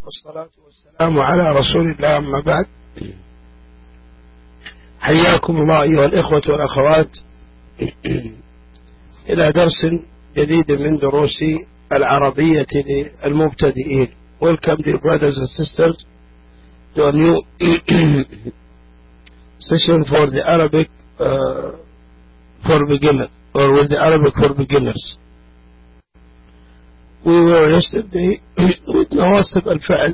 والصلاة والسلام على رسول الله. أما بعد، حياكم الله أيها الإخوة والأخوات إلى درس جديد من دروس العربية للمبتدئين. Welcome dear brothers and sisters to a new session for the Arabic for beginners, or with the Arabic for beginners. We were yesterday with نواصب الفعل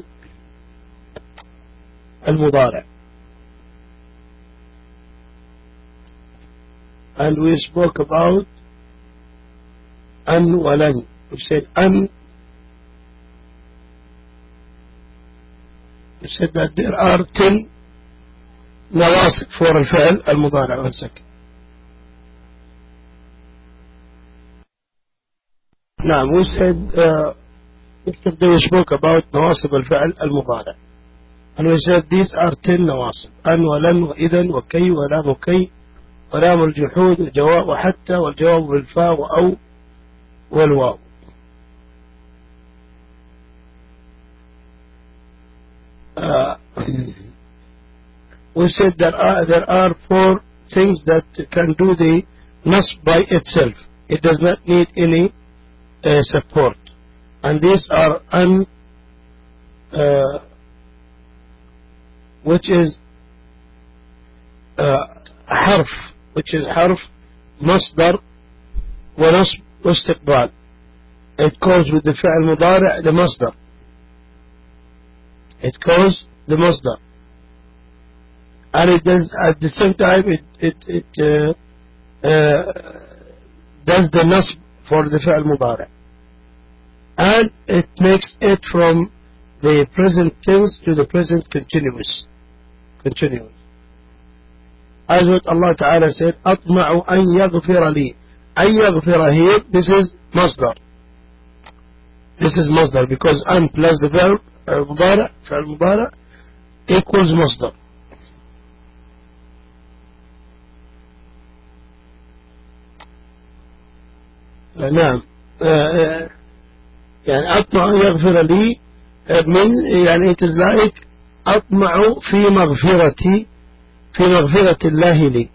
المضارع, and we spoke about أن ولن. We said أن, we said that there are 10 نواصب for الفعل المضارع. One second. نعم, we said yesterday we spoke about نواصب الفعل المضارع, and we said these are 10 نواصب: أن ولن وإذن وكي ولام كي ولام الجحود وجواب وحتى والجواب بالفاء وأو والواو. We said there are 4 things that can do the nasb by itself. It does not need any support, and these are an which is حرف, which is حرف مصدر ونصب واستقبال. It goes with the فعل مضارع, the مصدر. It goes the مصدر, and it does at the same time it does the nasb for the فعل مضارع, and it makes it from the present tense to the present continuous. As what Allah Ta'ala said, أطمع أن يغفر لي. أن يغفر here, this is مصدر. This is مصدر because أن plus the verb المضارع, فعل مضارع, equals مصدر. نعم, يعني أطمع أن يغفر لي من, يعني it is like أطمع في مغفرة الله لي,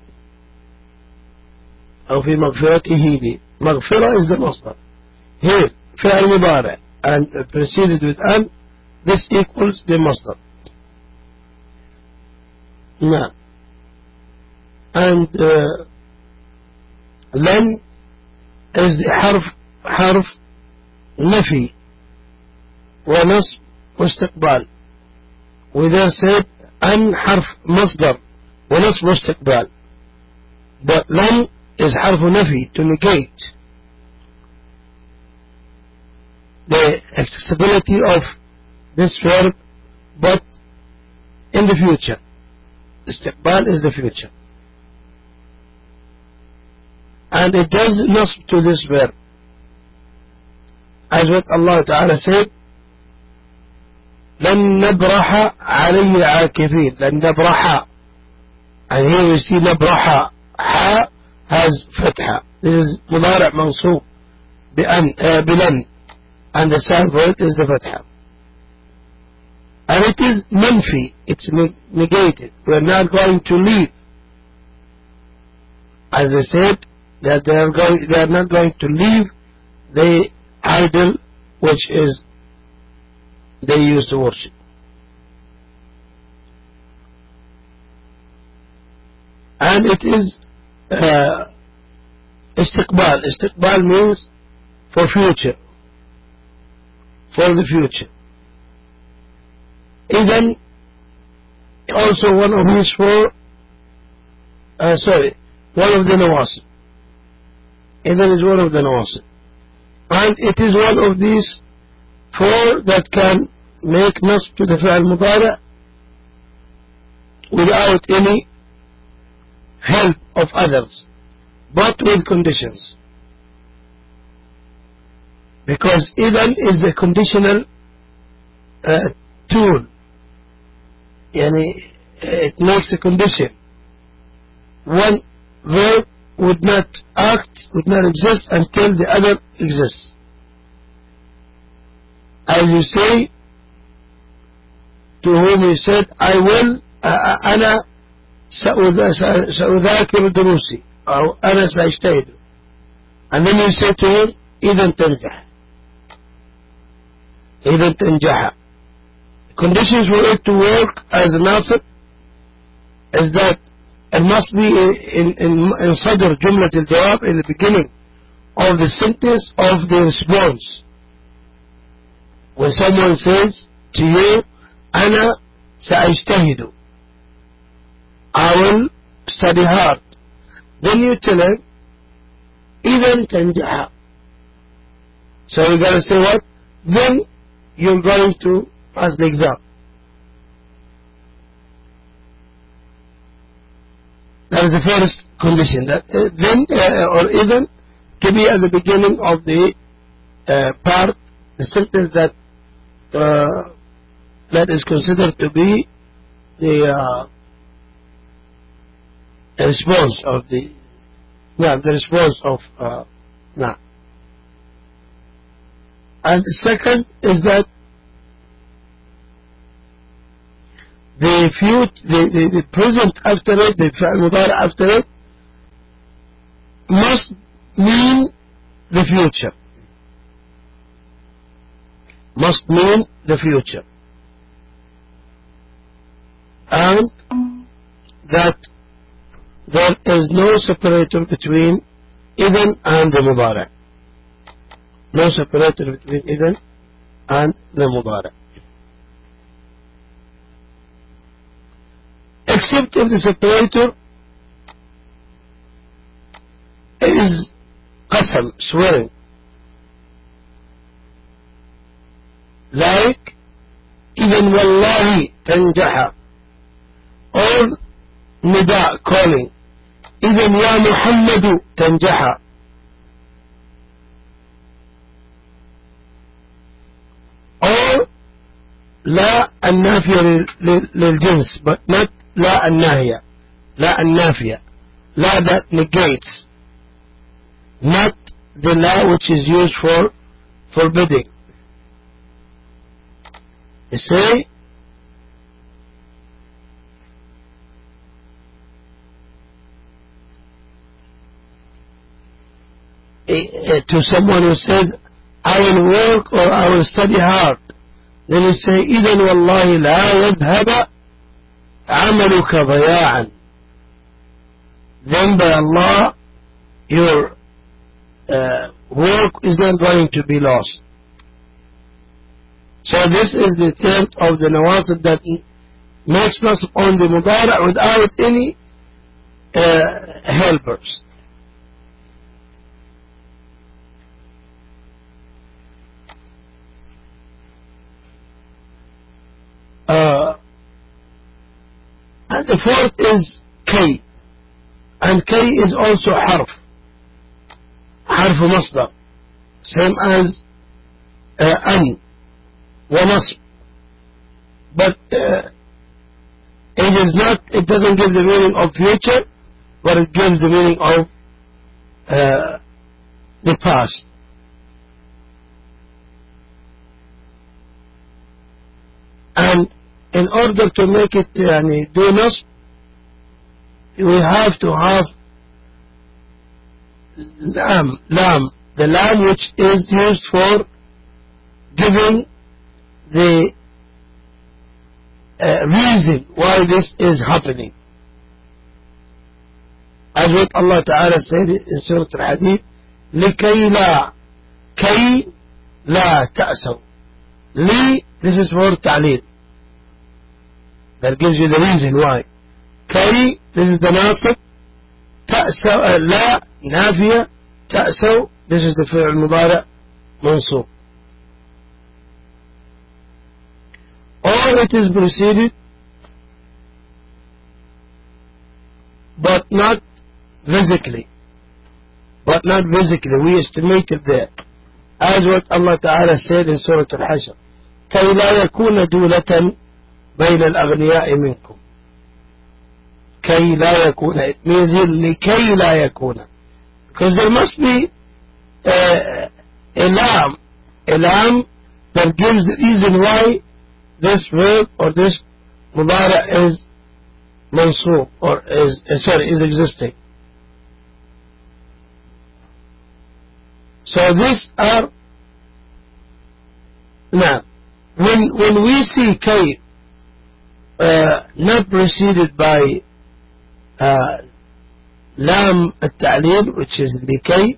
أو في مغفرته لي. مغفرة is the مصدر. Here فعل مضارع and preceded with an, this equals the مصدر. نعم, and لن is the حرف نفي ونصب واستقبال. We there said أن حرف مصدر ونصب واستقبال, but لن is حرف نفي, to negate the accessibility of this verb, but in the future. استقبال is the future, and it does nasb to this verb, as what Allah Ta'ala said, لن نبرح عليه عاكفين. لن نبرح, and here we see نبرح, ha has فتحة. This is مضارع منصوب بلن, and the sign for it is the فتحة, and it is منفي, it's negated. We are not going to leave, as they said that they are not going to leave the idol which is they used to worship. And it is استقبال. استقبال means for future, for the future. Even also one of these 4 one of the nawasib. Even is one of the nawasib, and it is one of these 4 that can make nasb to the فعل مضارع without any help of others, but with conditions, because إذن is a conditional tool. يعني it makes a condition. One verb would not exist until the other exists. As you say, to whom you said, I will, أنا سأذاكر دروسي, أو أنا سأجتهد, and then you say to him, إذن تنجح. إذن تنجح. Conditions for it to work as a nasib is that it must be in صدر جملة الجواب, in the beginning of the sentence of the response. When someone says to you, أنا سأجتهد, I will study hard, then you tell him, إذن تنجح. So you gotta say what? Then you're going to pass the exam. That is the first condition. That then or even to be at the beginning of the part, the sentence that is considered to be the response of the response of na. And the second is that the present after it, the fi'l mudari after it, must mean the future. Must mean the future. And that there is no separator between idhan and the mudari. No separator between idhan and the mudari. Except if the separator is qasam, swearing. Like, إذن والله تنجح, or nida, calling, إذن يا محمد تنجح. Or لا النافية للجنس, but not لا الناهية, لا النافية, لا that negates, not the la which is used for forbidding. You say, to someone who says, I will work or I will study hard, then you say, إذن والله لا يذهب عملك ضياعا. Then by Allah, your work is not going to be lost. So this is the third of the nawasib that makes nasb on the mudari' without any helpers. And the fourth is K. And K is also harf. Harf masdar. Same as an wa nasb. But it doesn't give the meaning of future, but it gives the meaning of the past. And in order to make it do nasb, we have to have lam, the lam which is used for giving the reason why this is happening. As what Allah Ta'ala said in Surah Al-Hadid, لِكَيْ لَا كَيْ لَا تَأْسَوْا. Li, this is for ta'leel. That gives you the reason why. Kay, this is the nasib. Ta'saw, la, nafiya. Ta'saw, this is the fi'l mudari' mansub. Or it is preceded, but not physically. But not physically. We estimated there. As what Allah Ta'ala said in Surah Al-Hashr. كَيْ لَا يَكُونَ دُولَةً بين الأغنياء منكم. كي لا يكون, it means لكي لا يكون, because there must be a lam that gives the reason why this verb or this mudari is mansoob or is existing. So these are now when we see kay not preceded by lam al-ta'lil, which is likay,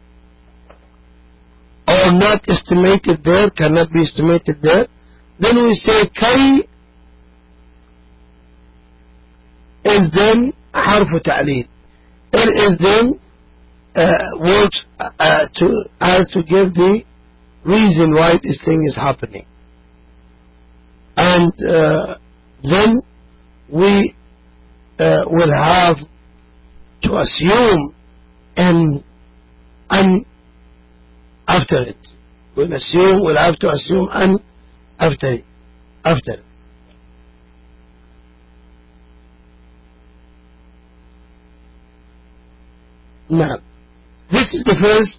or not estimated there, cannot be estimated there, then we say kay is then harfu ta'lil. It is then works to give the reason why this thing is happening. And then we will have to assume and after it. We'll have to assume and after it. Now, this is the first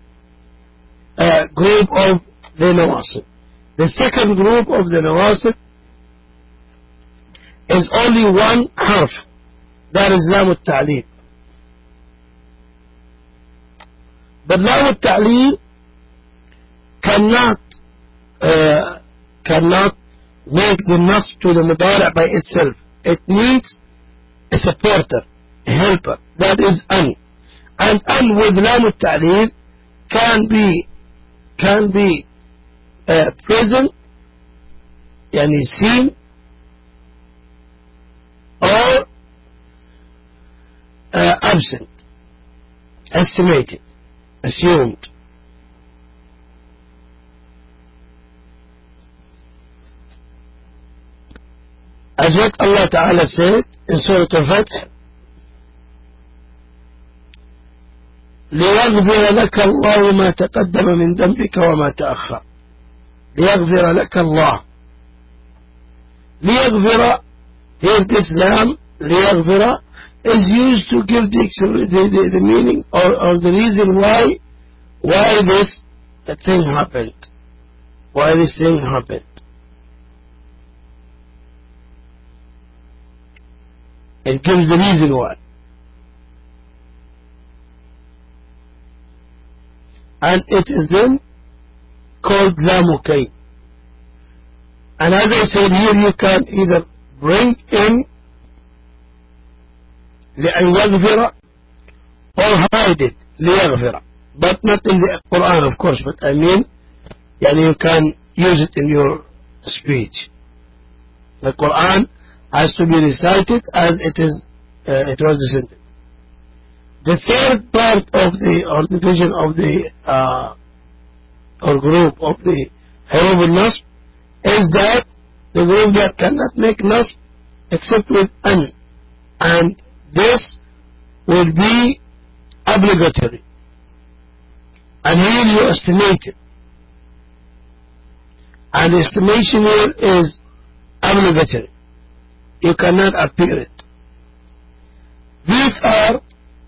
group of the nawasib. The second group of the nawasib is only one harf. That is lam al-ta'lil. But lam al-ta'lil cannot make the nasb to the mudari' by itself. It needs a supporter, a helper. That is an. And an with lam al-ta'lil can be present, yani seen, or absent, estimated, assumed. As what Allah Ta'ala said in Surah Al-Fatih, ليغفر لك الله ما تقدم من ذنبك وما تأخر. ليغفر لك الله. ليغفر, here this lam, ليغفر, is used to give the meaning or the reason why this thing happened. Why this thing happened. It gives the reason why. And it is then called lamu kay. And as I said, here you can either bring in لأن يغفر or hide it ليغفر, but not in the Quran, of course, but I mean you can use it in your speech. The Quran has to be recited as it was descended. The third part of or division of or group of the huruf al-nasb is that the group that cannot make nasb except with an, and this will be obligatory, and here you estimate it, and the estimation here is obligatory. You cannot appear it. These are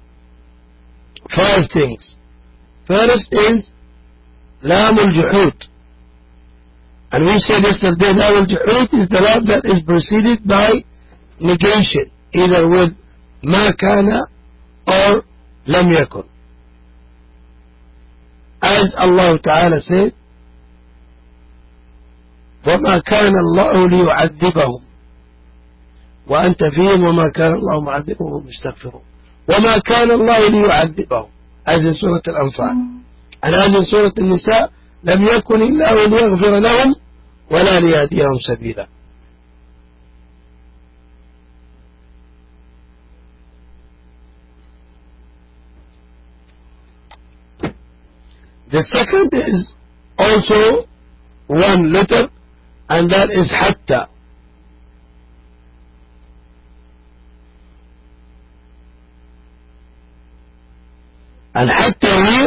5 things. First is lam al-juhud, and we said yesterday lam al-juhud is the lam that is preceded by negation, either with ma kana or lam yakun. As Allah Ta'ala said, وَمَا كَانَ اللَّهُ لِيُعَذِّبَهُم وأنت فيهم وما كان الله معذبهم مستغفرون. وما كان الله ليعذبهم as in سورة الأنفال. and as in سورة النساء لم يكن الله ليغفر لهم ولا ليهديهم سبيلا. The second is also one letter, and that is حتى. And حتى here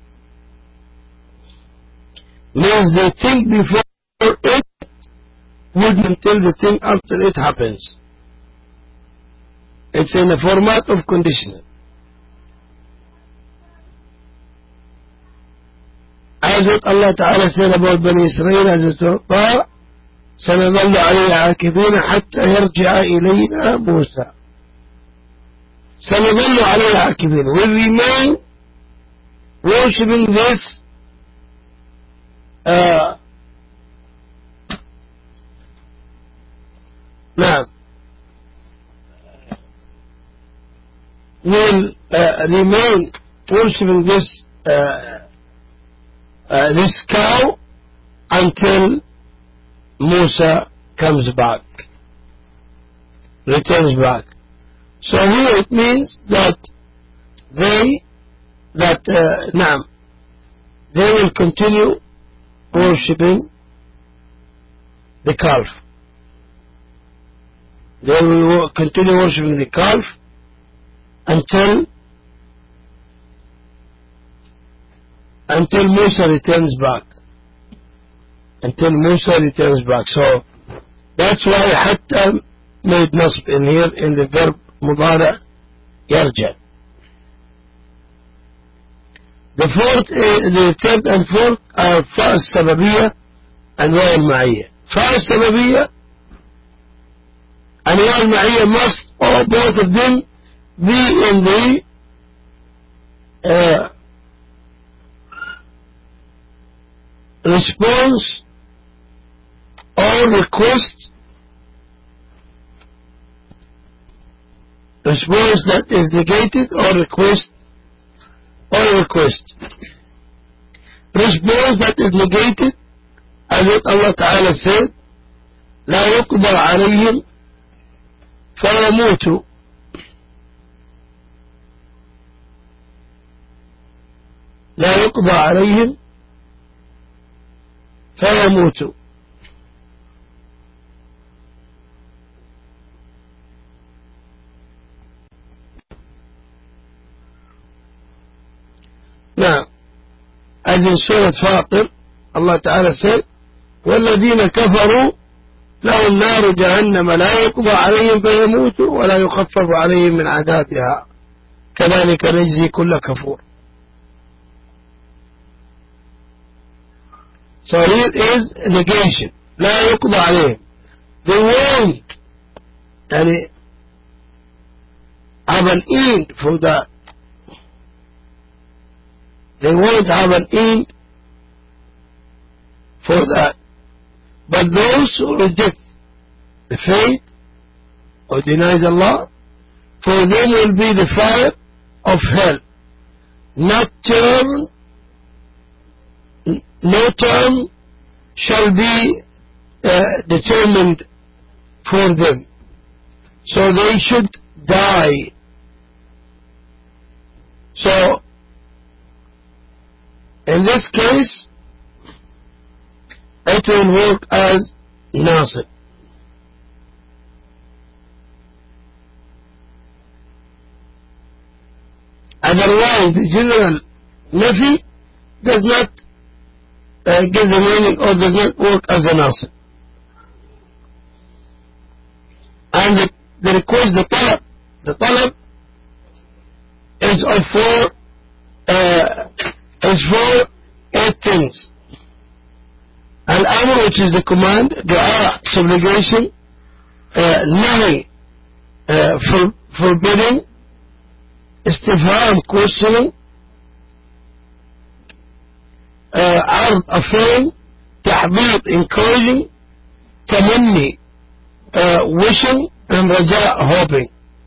means the thing before it would until the thing after it happens. It's in a format of conditional. As what Allah Ta'ala said about Bani Israel as a Torah, سنظل عليه عاكفين حتى يرجع إلينا موسى. سنظل عليه عاكفين. We remain worshipping this نعم will remain worshipping this this cow until Musa comes back, returns back. So here it means that they will continue worshipping the calf. They will continue worshipping the calf until Musa returns back. Until Musa returns back. So that's why حتى made nasb in here in the verb مضارع يرجع. The third and fourth are فاء السببية and واو المعية. فاء السببية and واو المعية must or both of them be in the response or request, response that is negated or request. Response that is negated, as what Allah Ta'ala said, لا يقضى عليهم فيموتوا. لا يقضى عليهم فيموتوا. نعم as in Surah Fatir Allah Ta'ala said والذين كفروا لهم نار جهنم لا يقضى عليهم فيموتوا ولا يخفف عليهم من عذابها كذلك نجزي كل كفور. So here is negation. لا يقضى عليهم. They won't have an end for that. They won't have an end for that. But those who reject the faith or denies Allah, for them will be the fire of hell. No term shall be determined for them. So they should die. So in this case, it will work as nasib. Otherwise, the general nafi does not give the meaning or does not work as a nasib. And the request, the talab is for 8 things. Al-amr, which is the command, dua, supplication, nahi, forbidding, istifham, questioning, ard, affirming, tahbid, encouraging, tamanni, wishing, and raja, hoping.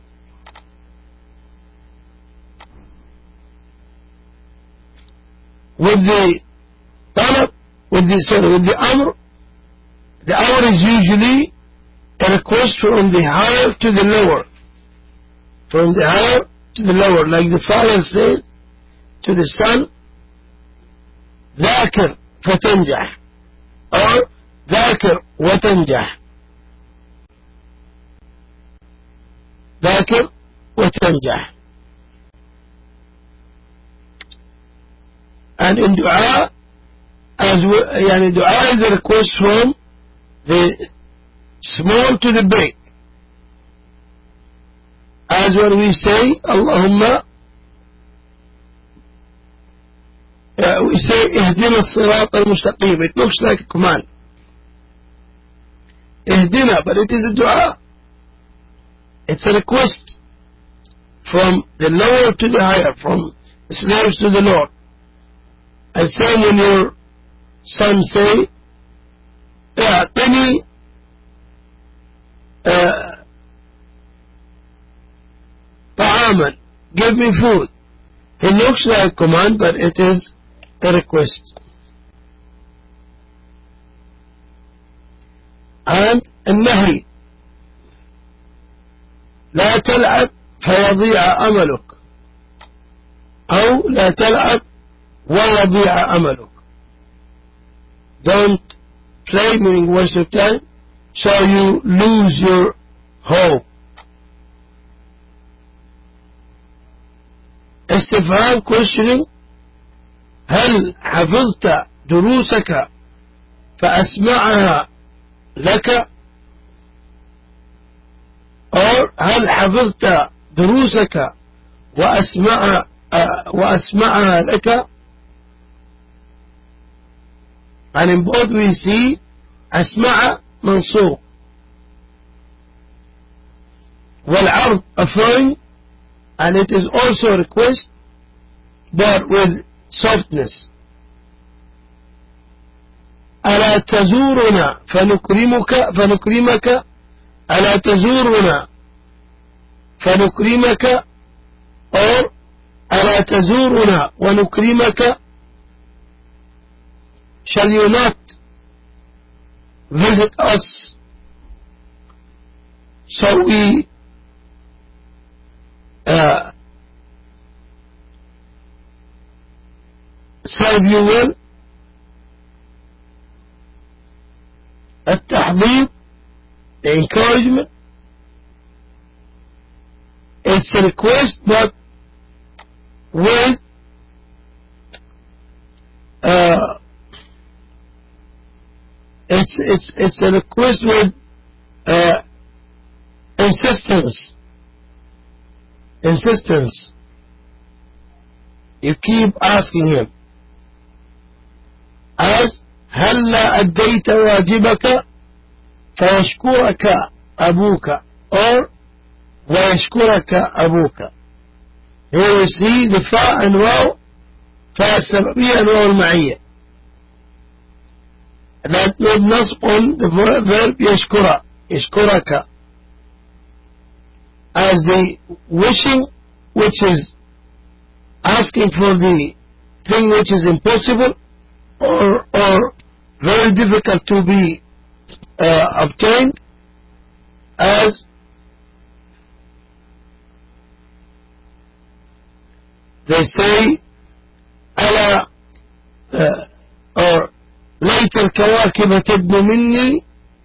With the talab, with the amr is usually a request from the higher to the lower. From the higher to the lower. Like the father says to the son, ذاكر فتنجح, or ذاكر وتنجح. ذاكر وتنجح. And in dua, dua is a request from the small to the big. As when we say Allahumma, we say Ihdina as-sirat al-mustaqim. It looks like a command. ihdina, but it is a dua. It's a request from the lower to the higher, from the slaves to the Lord. And same when your son say, أعطني طعاما, give me food. It looks like a command, but it is a request. And النهي, لا تلعب فيضيع أملك, أو لا تلعب ويضيع أملك. Don't play, meaning waste your time, so you lose your hope. استفهام, questioning. هل حفظت دروسك فأسمعها لك, or هل حفظت دروسك وأسمعها لك. And in both we see أسمع منصوب, والعرض affirming, and it is also a request but with softness. ألا تزورنا فنكرمك, ألا تزورنا فنكرمك, or ألا تزورنا ونكرمك. Shall you not visit us so we serve you well. التحضيض, the encouragement, it's a request but with it's a request with insistence. You keep asking him. As هلا أديت واجبك فيشكرك أبوك, or ويشكرك أبوك. Here we see the فاء and واو, فاء السببية and واو المعية, that made nasb on the verb يشكرك, as the wishing, which is asking for the thing which is impossible or very difficult to be obtained, as they say ألا or ليت الكواكب تدنو مني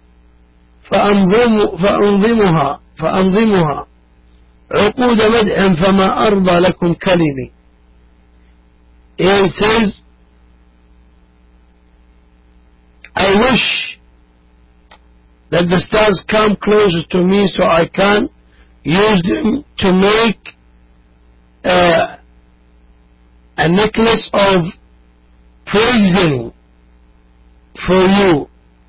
فأنظمها عقود مدح فما أرضى لكم كلمي. Here it says, I wish that the stars come closer to me so I can use them to make a necklace of praising for you.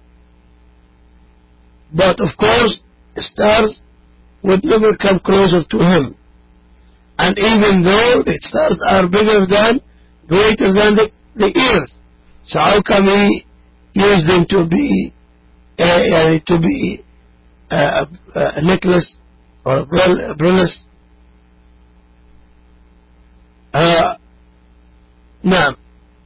But of course, stars would never come closer to him. And even though the stars are greater than the earth, so how can he use them to be a necklace or a bracelet? Now,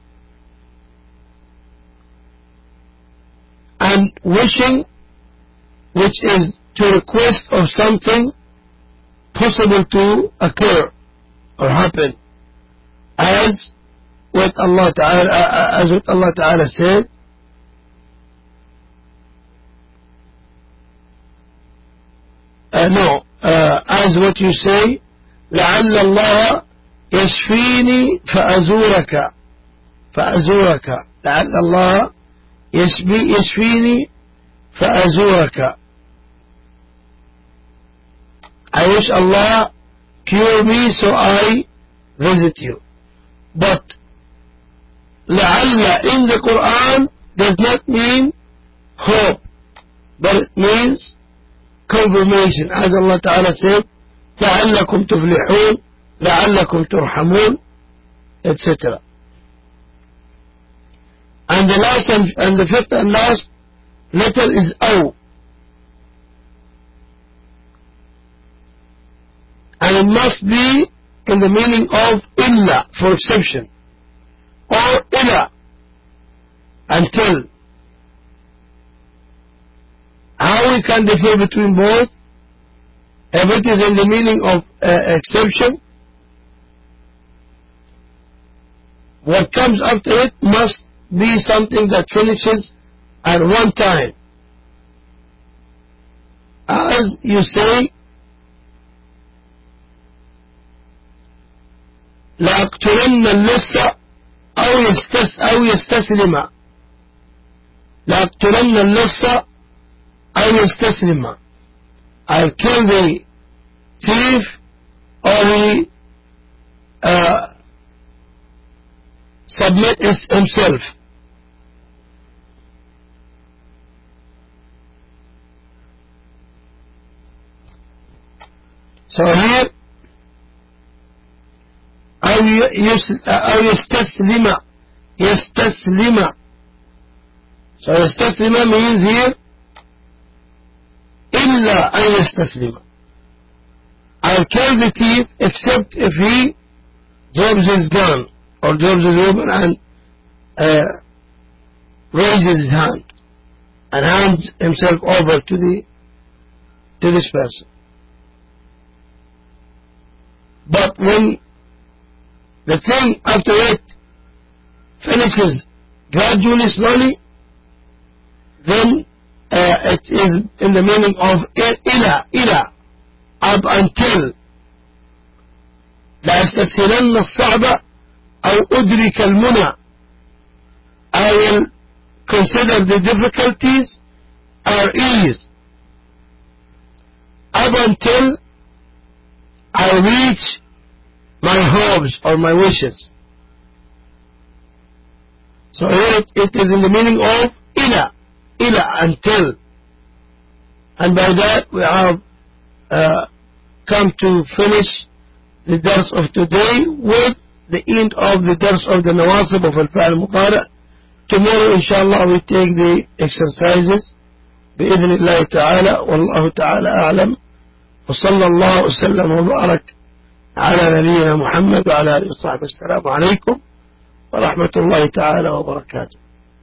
and wishing, which is to request of something possible to occur or happen, as what Allah Ta'ala said, as what you say, لعل الله يشفيني فأزورك, لعل الله يشفيني فأزورك. I wish Allah cure me so I visit you. But لعل in the Quran does not mean hope. but it means confirmation, as Allah Ta'ala said, لعلكم تفلحون, لعلكم ترحمون, etc. And the last and the fifth and last letter is O. And it must be in the meaning of illa, for exception, or ila, until. How we can differ between both? If it is in the meaning of exception, what comes after it must be something that finishes at one time. As you say, لأقتلن اللص أو يستسلم. لأقتلن اللص أو يستسلم. I'll kill the thief or he submit himself. So here أو يستسلم. يستسلم. So يستسلم means here إلا أن يستسلم. I'll kill the thief except if he drops his gun or drops his weapon and raises his hand and hands himself over to this person. But when the thing after it finishes gradually, slowly, then it is in the meaning of ila, up until. لا أستسهلن الصعب أو أدرك المنى. I will consider the difficulties or ease up until I reach my hopes or my wishes. So here it is in the meaning of ila, until. And by that we have come to finish the dars of today with the end of the dars of the nawasib of al-fa'al mudari'. Tomorrow inshallah we take the exercises بإذن الله تعالى. والله تعالى أعلم. وصلى الله وسلم وبارك على نبينا محمد وعلى آله وصحبه. السلام عليكم ورحمة الله تعالى وبركاته.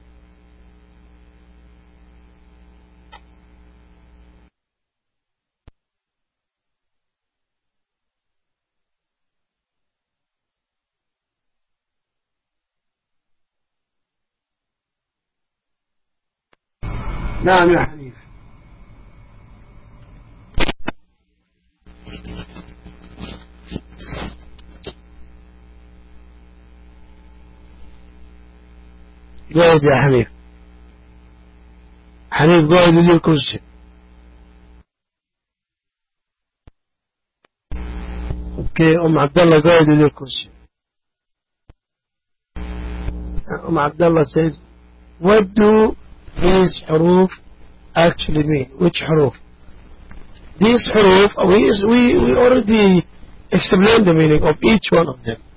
نعم يا حبيبي. Go ahead يا حبيب. حبيب go ahead with your question. Okay, Abdullah, go ahead with your question. Abdullah says, what do these huruf actually mean? Which huruf? These huruf, we already explained the meaning of each one of them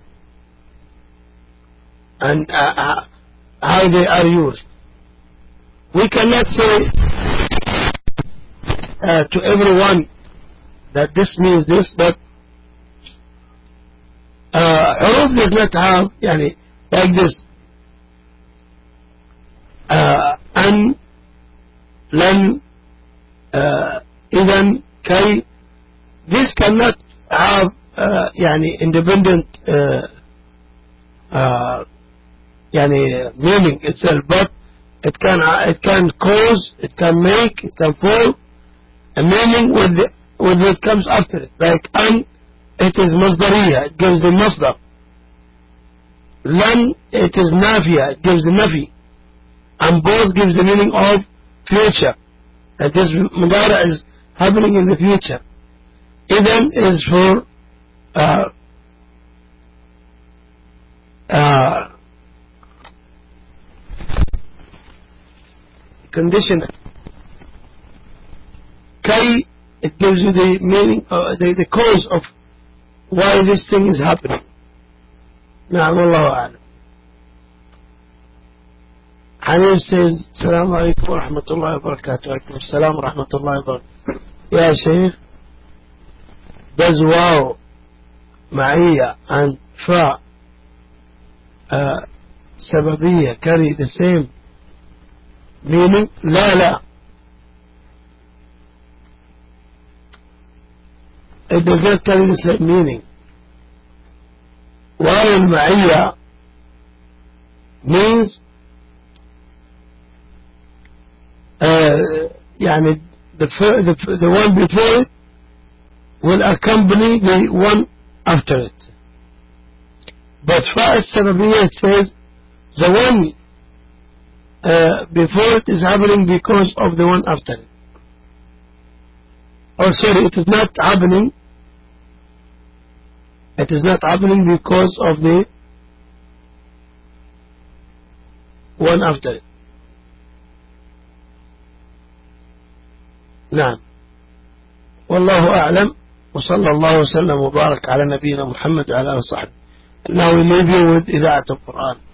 and how they are used. We cannot say to everyone that this means this, but huruf does not have like this أن لن إذن كي. This cannot have independent meaning itself, but it can cause, it can make, it can form a meaning with what comes after it. Like an, it is masdariya, it gives the masdar. Lan, it is nafiya, it gives the nafi, and both gives the meaning of future. That this mudara is happening in the future. Idhan is for conditional. I, it gives you the meaning, the cause of why this thing is happening. نعم والله أعلم. حنين says السلام عليكم ورحمة الله وبركاته. وعليكم السلام ورحمة الله وبركاته. يا شيخ, does wow, معية and fa سببية carry the same meaning? لا it does not carry the same meaning. واو المعية means يعني the one before it will accompany the one after it. But فاء السببية it says the one before it is happening because of the one after it. Oh sorry, it is not happening. It is not happening because of the one after it. نعم والله أعلم. وصلى الله وسلم وبارك على نبينا محمد وعلى آله وصحبه. Now we leave you with إذاعة القرآن.